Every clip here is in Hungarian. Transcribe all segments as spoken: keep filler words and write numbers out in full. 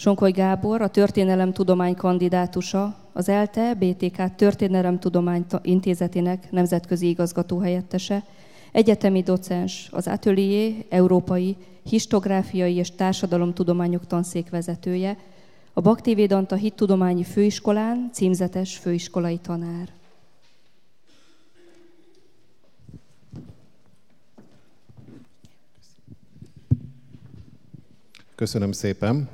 Sonkoly Gábor, a történelemtudomány kandidátusa, az ELTE bé té ká Történelemtudomány Intézetének nemzetközi igazgatóhelyettese, egyetemi docens, az Atelier Európai Histográfiai és Társadalomtudományok tanszékvezetője, a Bhaktivedanta Hittudományi Főiskolán címzetes főiskolai tanár. Köszönöm szépen.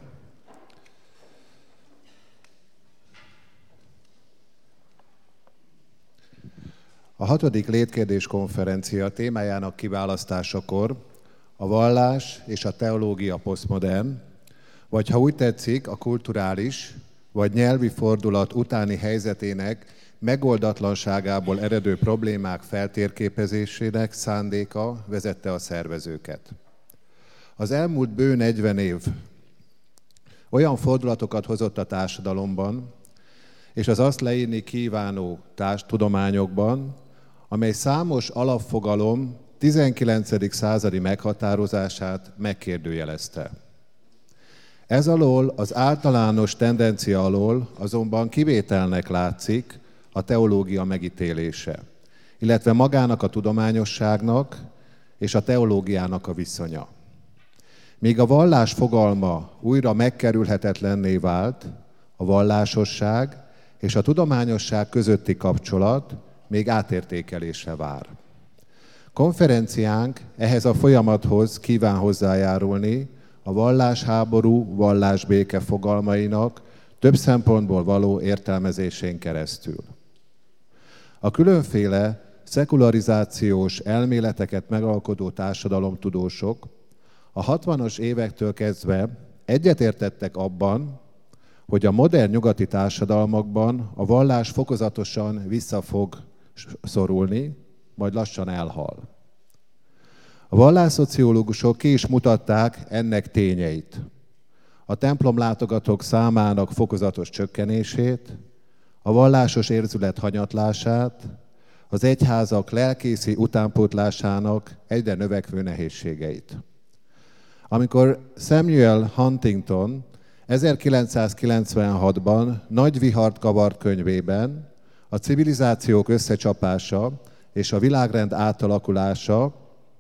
A hatodik Létkérdés konferencia témájának kiválasztásakor a vallás és a teológia posztmodern, vagy ha úgy tetszik, a kulturális vagy nyelvi fordulat utáni helyzetének megoldatlanságából eredő problémák feltérképezésének szándéka vezette a szervezőket. Az elmúlt bő negyven év olyan fordulatokat hozott a társadalomban, és az azt leírni kívánó társtudományokban, amely számos alapfogalom tizenkilencedik századi meghatározását megkérdőjelezte. Ez alól, az általános tendencia alól azonban kivételnek látszik a teológia megítélése, illetve magának a tudományosságnak és a teológiának a viszonya. Míg a vallás fogalma újra megkerülhetetlenné vált, a vallásosság és a tudományosság közötti kapcsolat még átértékelésre vár. Konferenciánk ehhez a folyamathoz kíván hozzájárulni a vallásháború, vallásbéke fogalmainak több szempontból való értelmezésén keresztül. A különféle szekularizációs elméleteket megalkotó társadalomtudósok a hatvanas évektől kezdve egyetértettek abban, hogy a modern nyugati társadalmakban a vallás fokozatosan vissza fog szorulni, majd lassan elhal. A vallásszociológusok ki is mutatták ennek tényeit. A templomlátogatók számának fokozatos csökkenését, a vallásos érzület hanyatlását, az egyházak lelkészi utánpótlásának egyre növekvő nehézségeit. Amikor Samuel Huntington ezerkilencszázkilencvenhatban nagy vihart kavart könyvében a civilizációk összecsapása és a világrend átalakulása,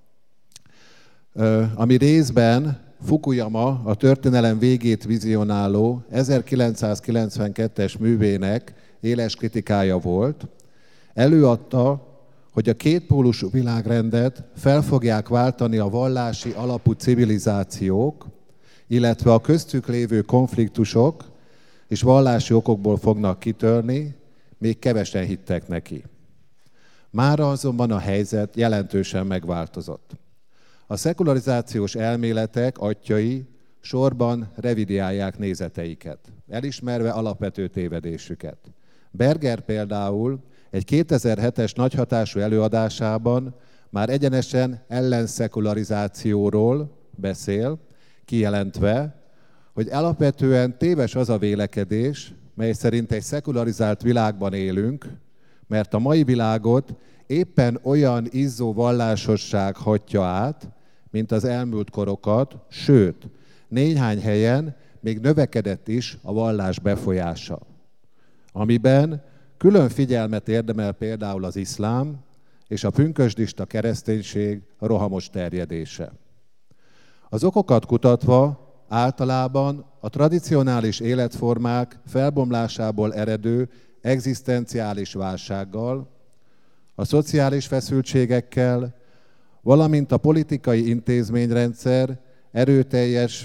ami részben Fukuyama a történelem végét vizionáló ezerkilencszázkilencvenkettes művének éles kritikája volt, előadta, hogy a kétpólusú világrendet fel fogják váltani a vallási alapú civilizációk, illetve a köztük lévő konfliktusok és vallási okokból fognak kitörni, még kevesen hittek neki. Mára azonban a helyzet jelentősen megváltozott. A szekularizációs elméletek atyai sorban revidiálják nézeteiket, elismerve alapvető tévedésüket. Berger például egy kétezer-hetes nagyhatású előadásában már egyenesen ellenszekularizációról beszél, kijelentve, hogy alapvetően téves az a vélekedés, mely szerint egy szekularizált világban élünk, mert a mai világot éppen olyan izzó vallásosság hatja át, mint az elmúlt korokat, sőt, néhány helyen még növekedett is a vallás befolyása, amiben külön figyelmet érdemel például az iszlám és a pünkösdista kereszténység rohamos terjedése. Az okokat kutatva általában a tradicionális életformák felbomlásából eredő egzisztenciális válsággal, a szociális feszültségekkel, valamint a politikai intézményrendszer erőteljes,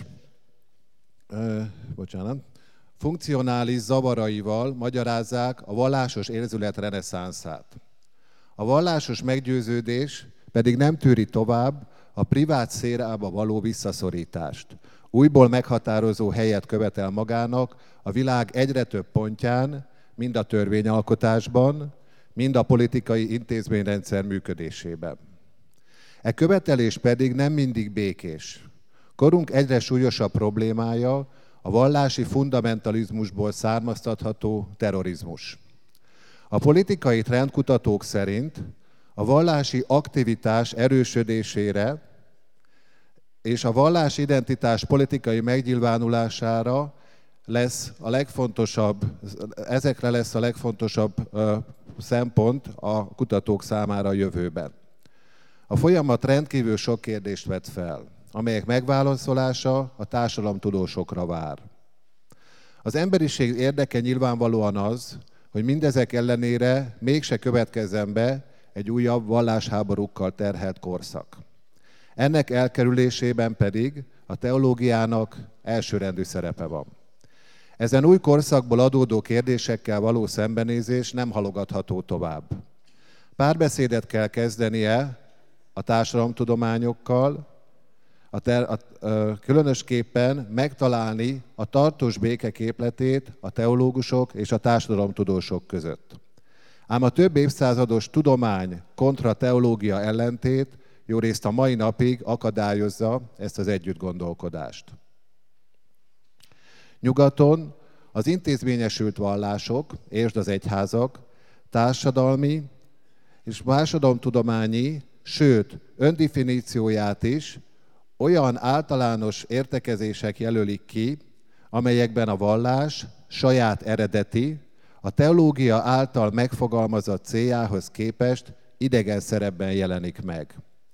ö, bocsánat, funkcionális zavaraival magyarázzák a vallásos érzület reneszánszát. A vallásos meggyőződés pedig nem tűri tovább a privát szférába való visszaszorítást. Újból meghatározó helyet követel magának a világ egyre több pontján, mind a törvényalkotásban, mind a politikai intézményrendszer működésében. E követelés pedig nem mindig békés. Korunk egyre súlyosabb problémája a vallási fundamentalizmusból származtatható terrorizmus. A politikai trendkutatók szerint a vallási aktivitás erősödésére és a vallási identitás politikai megnyilvánulására lesz a legfontosabb, ezekre lesz a legfontosabb szempont a kutatók számára a jövőben. A folyamat rendkívül sok kérdést vet fel, amelyek megválaszolása a társadalomtudósokra vár. Az emberiség érdeke nyilvánvalóan az, hogy mindezek ellenére mégse következzen be egy újabb vallásháborúkkal terhelt korszak. Ennek elkerülésében pedig a teológiának elsőrendű szerepe van. Ezen új korszakból adódó kérdésekkel való szembenézés nem halogatható tovább. Párbeszédet kell kezdenie a társadalomtudományokkal, a ter, a, a, különösképpen megtalálni a tartós béke képletét a teológusok és a társadalomtudósok között. Ám a több évszázados tudomány kontra teológia ellentét jó részt a mai napig akadályozza ezt az együttgondolkodást. Nyugaton az intézményesült vallások, értsd az egyházak, társadalmi és társadalomtudományi, sőt öndefinícióját is olyan általános értekezések jelölik ki, amelyekben a vallás saját eredeti, a teológia által megfogalmazott céljához képest idegen szerepben jelenik meg.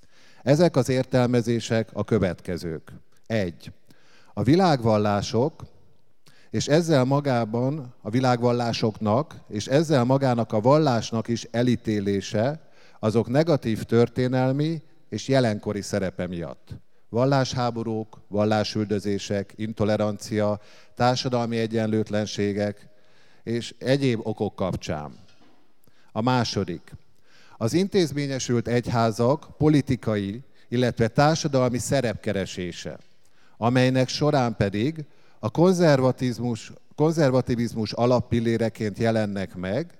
Ezek az értelmezések a következők. Egy. A világvallások, és ezzel magában a világvallásoknak, és ezzel magának a vallásnak is elítélése azok negatív történelmi és jelenkori szerepe miatt. Vallásháborúk, vallásüldözések, intolerancia, társadalmi egyenlőtlenségek és egyéb okok kapcsán. A második. Az intézményesült egyházak politikai, illetve társadalmi szerepkeresése, amelynek során pedig a konzervatizmus, konzervativizmus alappilléreként jelennek meg,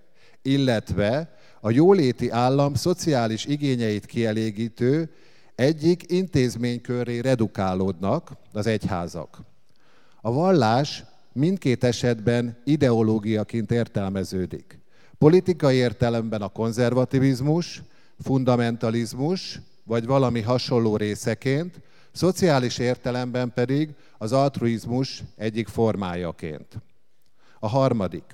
illetve a jóléti állam szociális igényeit kielégítő egyik intézménykörré redukálódnak az egyházak. A vallás mindkét esetben ideológiaként értelmeződik. Politikai értelemben a konzervativizmus, fundamentalizmus, vagy valami hasonló részeként, szociális értelemben pedig az altruizmus egyik formájaként. A harmadik.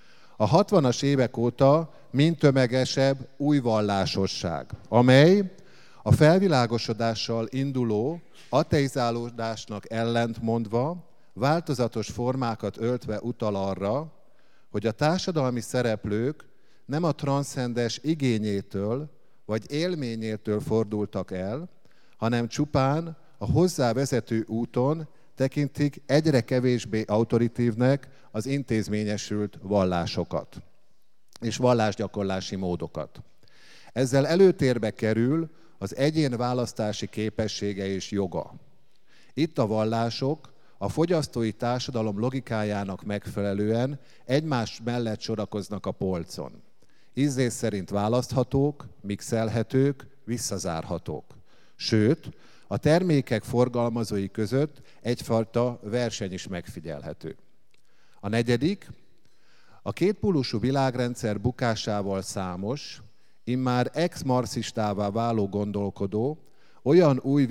A hatvanas évek óta mind tömegesebb új vallásosság, amely a felvilágosodással induló ateizálódásnak ellentmondva, változatos formákat öltve utal arra, hogy a társadalmi szereplők nem a transzcendes igényétől vagy élményétől fordultak el, hanem csupán a hozzá vezető úton tekintik egyre kevésbé autoritívnek az intézményesült vallásokat és vallásgyakorlási módokat. Ezzel előtérbe kerül az egyén választási képessége és joga. Itt a vallások a fogyasztói társadalom logikájának megfelelően egymás mellett sorakoznak a polcon. Ízlés szerint választhatók, mixelhetők, visszazárhatók. Sőt, a termékek forgalmazói között egyfajta verseny is megfigyelhető. A negyedik, a kétpólusú világrendszer bukásával számos, immár ex-marxistává váló gondolkodó olyan új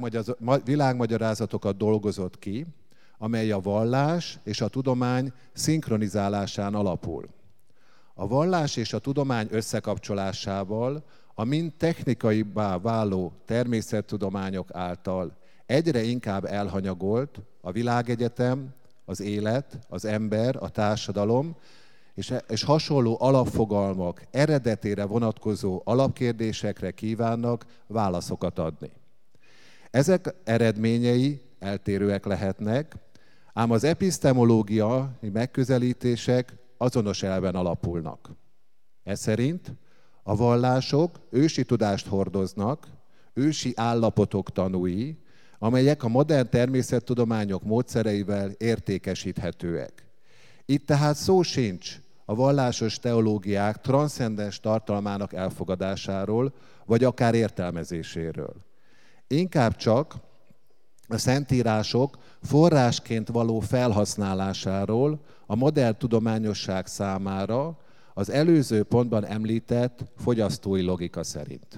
világmagyarázatokat dolgozott ki, amely a vallás és a tudomány szinkronizálásán alapul. A vallás és a tudomány összekapcsolásával a mind technikaibbá váló természettudományok által egyre inkább elhanyagolt a világegyetem, az élet, az ember, a társadalom, és, és hasonló alapfogalmak eredetére vonatkozó alapkérdésekre kívánnak válaszokat adni. Ezek eredményei eltérőek lehetnek, ám az epistemológiai megközelítések azonos elven alapulnak. Ez szerint a vallások ősi tudást hordoznak, ősi állapotok tanúi, amelyek a modern természettudományok módszereivel értékesíthetőek. Itt tehát szó sincs a vallásos teológiák transzcendens tartalmának elfogadásáról, vagy akár értelmezéséről. Inkább csak a szentírások forrásként való felhasználásáról a modern tudományosság számára az előző pontban említett fogyasztói logika szerint.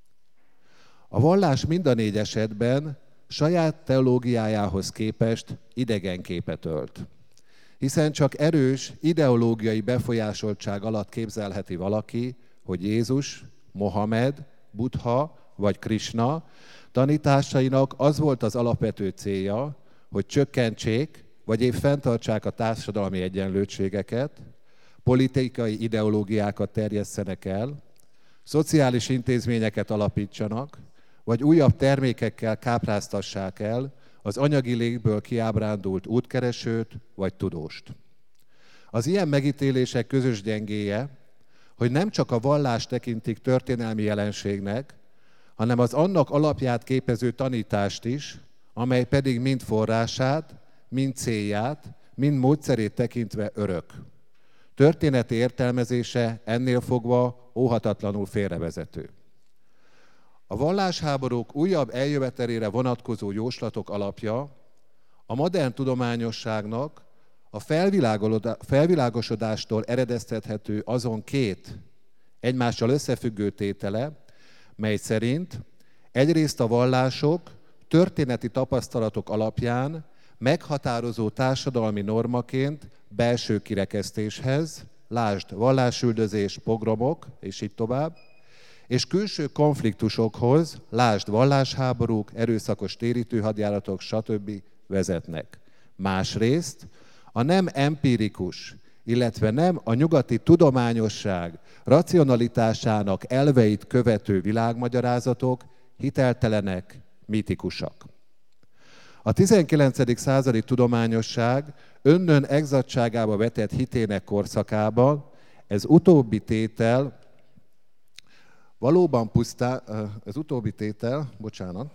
A vallás mind a négy esetben saját teológiájához képest idegen képet ölt. Hiszen csak erős ideológiai befolyásoltság alatt képzelheti valaki, hogy Jézus, Mohamed, Buddha vagy Krisna tanításainak az volt az alapvető célja, hogy csökkentsék, vagy épp fenntartsák a társadalmi egyenlőtségeket, politikai ideológiákat terjesszenek el, szociális intézményeket alapítsanak, vagy újabb termékekkel kápráztassák el az anyagi légből kiábrándult útkeresőt vagy tudóst. Az ilyen megítélések közös gyengéje, hogy nem csak a vallást tekintik történelmi jelenségnek, hanem az annak alapját képező tanítást is, amely pedig mind forrását, mind célját, mind módszerét tekintve örök. Történeti értelmezése ennél fogva óhatatlanul félrevezető. A vallásháborúk újabb eljövetelére vonatkozó jóslatok alapja a modern tudományosságnak a felvilágosodástól eredeztethető azon két egymással összefüggő tétele, mely szerint egyrészt a vallások történeti tapasztalatok alapján meghatározó társadalmi normaként belső kirekesztéshez, lásd vallásüldözés, pogromok, és így tovább, és külső konfliktusokhoz, lásd vallásháborúk, erőszakos térítőhadjáratok, stb. Vezetnek. Másrészt a nem empirikus, illetve nem a nyugati tudományosság racionalitásának elveit követő világmagyarázatok hiteltelenek, mitikusak. A tizenkilencedik századi tudományosság önnön egzaktságába vetett hitének korszakában ez utóbbi tétel valóban pusztán, ez utóbbi tétel, bocsánat,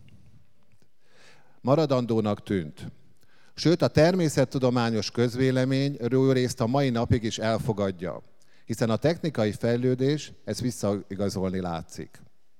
maradandónak tűnt. Sőt, a természettudományos közvélemény részt a mai napig is elfogadja, hiszen a technikai fejlődés ezt visszaigazolni látszik.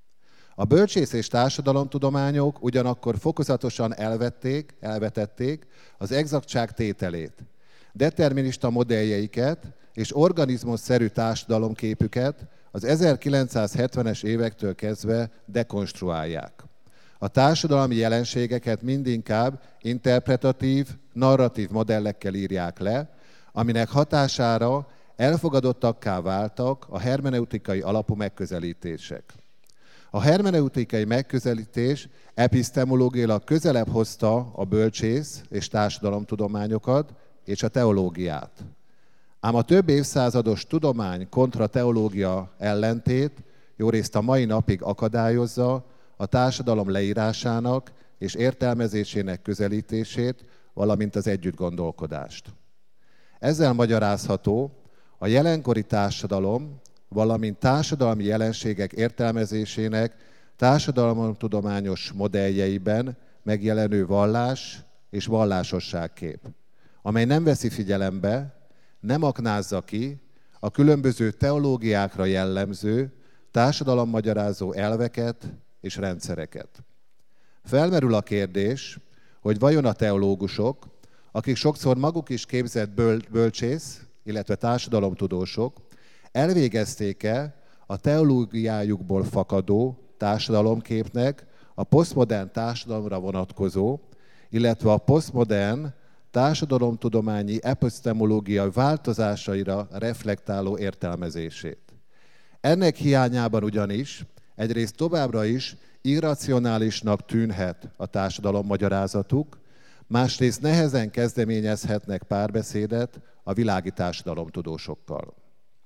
A bölcsész és társadalomtudományok ugyanakkor fokozatosan elvették, elvetették az egzaktság tételét. Determinista modelljeiket és organizmusszerű társadalomképüket az ezerkilencszázhetvenes évektől kezdve dekonstruálják. A társadalmi jelenségeket mindinkább interpretatív, narratív modellekkel írják le, aminek hatására elfogadottakká váltak a hermeneutikai alapú megközelítések. A hermeneutikai megközelítés epistemológiailag közelebb hozta a bölcsész és társadalomtudományokat és a teológiát. Ám a több évszázados tudomány kontra teológia ellentét jórészt a mai napig akadályozza a társadalom leírásának és értelmezésének közelítését, valamint az együttgondolkodást. Ezzel magyarázható a jelenkori társadalom, valamint társadalmi jelenségek értelmezésének társadalomtudományos modelljeiben megjelenő vallás és vallásosságkép, amely nem veszi figyelembe, nem aknázza ki a különböző teológiákra jellemző társadalommagyarázó elveket és rendszereket. Felmerül a kérdés, hogy vajon a teológusok, akik sokszor maguk is képzett böl- bölcsész, illetve társadalomtudósok, elvégezték-e a teológiájukból fakadó társadalomképnek a posztmodern társadalomra vonatkozó, illetve a posztmodern társadalomtudományi epistemológia változásaira reflektáló értelmezését. Ennek hiányában ugyanis egyrészt továbbra is irracionálisnak tűnhet a társadalommagyarázatuk, másrészt nehezen kezdeményezhetnek párbeszédet a világi társadalomtudósokkal.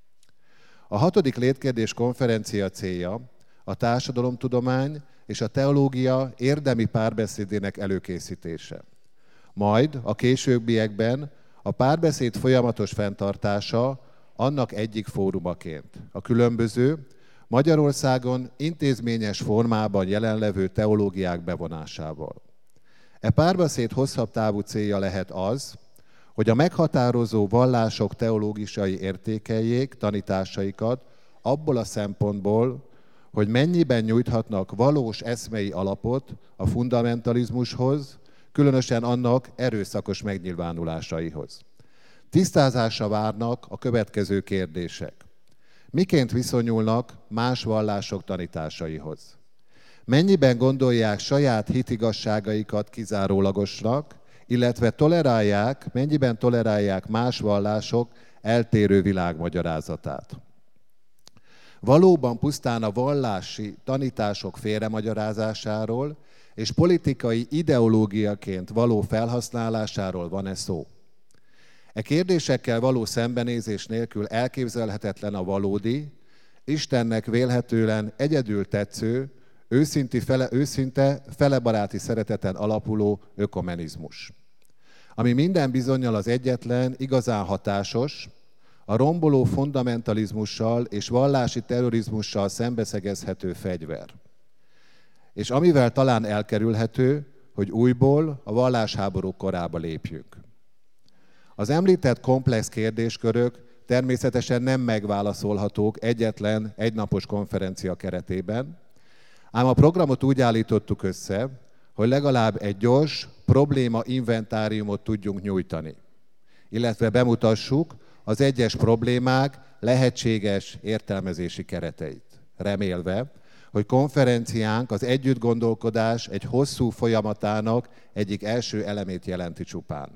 A hatodik létkérdés konferencia célja a társadalomtudomány és a teológia érdemi párbeszédének előkészítése. Majd a későbbiekben a párbeszéd folyamatos fenntartása annak egyik fórumaként. A különböző, Magyarországon intézményes formában jelenlevő teológiák bevonásával. E párbeszéd hosszabb távú célja lehet az, hogy a meghatározó vallások teológiai értékeljék tanításaikat abból a szempontból, hogy mennyiben nyújthatnak valós eszmei alapot a fundamentalizmushoz, különösen annak erőszakos megnyilvánulásaihoz. Tisztázásra várnak a következő kérdések. Miként viszonyulnak más vallások tanításaihoz? Mennyiben gondolják saját hitigazságaikat kizárólagosnak, illetve tolerálják, mennyiben tolerálják más vallások eltérő világmagyarázatát. Valóban pusztán a vallási tanítások félremagyarázásáról és politikai ideológiaként való felhasználásáról van-e szó? E kérdésekkel való szembenézés nélkül elképzelhetetlen a valódi, Istennek vélhetően egyedül tetsző, őszinti fele, őszinte, felebaráti szereteten alapuló ökumenizmus, ami minden bizonnyal az egyetlen, igazán hatásos, a romboló fundamentalizmussal és vallási terrorizmussal szembeszegezhető fegyver. És amivel talán elkerülhető, hogy újból a vallásháborúk korába lépjünk. Az említett komplex kérdéskörök természetesen nem megválaszolhatók egyetlen egynapos konferencia keretében, ám a programot úgy állítottuk össze, hogy legalább egy gyors probléma inventáriumot tudjunk nyújtani, illetve bemutassuk az egyes problémák lehetséges értelmezési kereteit, remélve, hogy konferenciánk az együttgondolkodás egy hosszú folyamatának egyik első elemét jelenti csupán.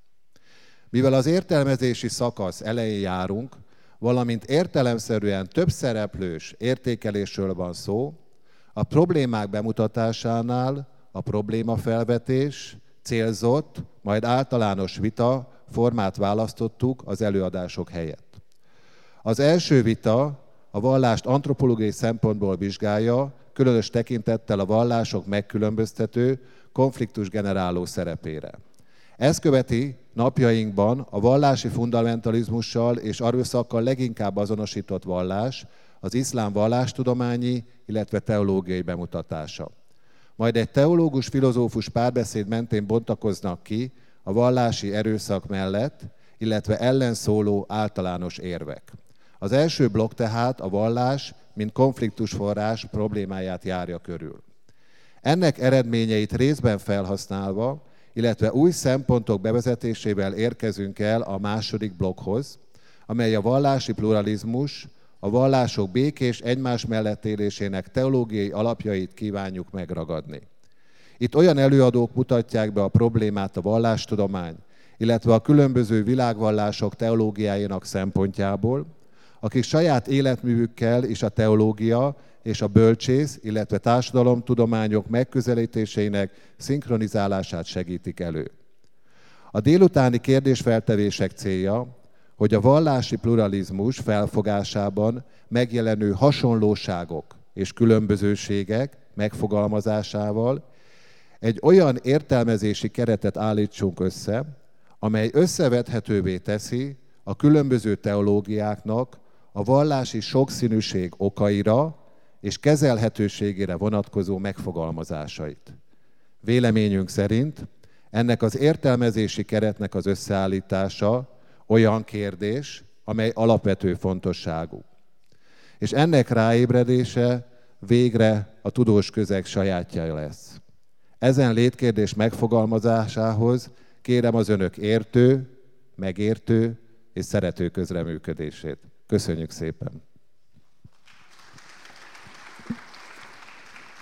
Mivel az értelmezési szakasz elején járunk, valamint értelemszerűen több szereplős értékelésről van szó, a problémák bemutatásánál a problémafelvetés, célzott, majd általános vita formát választottuk az előadások helyett. Az első vita a vallást antropológiai szempontból vizsgálja, különös tekintettel a vallások megkülönböztető, konfliktus generáló szerepére. Ez követi napjainkban a vallási fundamentalizmussal és erőszakkal leginkább azonosított vallás, az iszlám vallástudományi, illetve teológiai bemutatása. Majd egy teológus-filozófus párbeszéd mentén bontakoznak ki a vallási erőszak mellett, illetve ellenszóló általános érvek. Az első blokk tehát a vallás, mint konfliktusforrás problémáját járja körül. Ennek eredményeit részben felhasználva, illetve új szempontok bevezetésével érkezünk el a második blokkhoz, amely a vallási pluralizmus, a vallások békés egymás mellett élésének teológiai alapjait kívánjuk megragadni. Itt olyan előadók mutatják be a problémát a vallástudomány, illetve a különböző világvallások teológiájának szempontjából, akik saját életművükkel is a teológia és a bölcsész, illetve társadalomtudományok megközelítéseinek szinkronizálását segítik elő. A délutáni kérdésfeltevések célja, hogy a vallási pluralizmus felfogásában megjelenő hasonlóságok és különbözőségek megfogalmazásával egy olyan értelmezési keretet állítsunk össze, amely összevethetővé teszi a különböző teológiáknak a vallási sokszínűség okaira és kezelhetőségére vonatkozó megfogalmazásait. Véleményünk szerint ennek az értelmezési keretnek az összeállítása olyan kérdés, amely alapvető fontosságú. És ennek ráébredése végre a tudós közeg sajátja lesz. Ezen létkérdés megfogalmazásához kérem az önök értő, megértő és szerető közreműködését. Köszönjük szépen!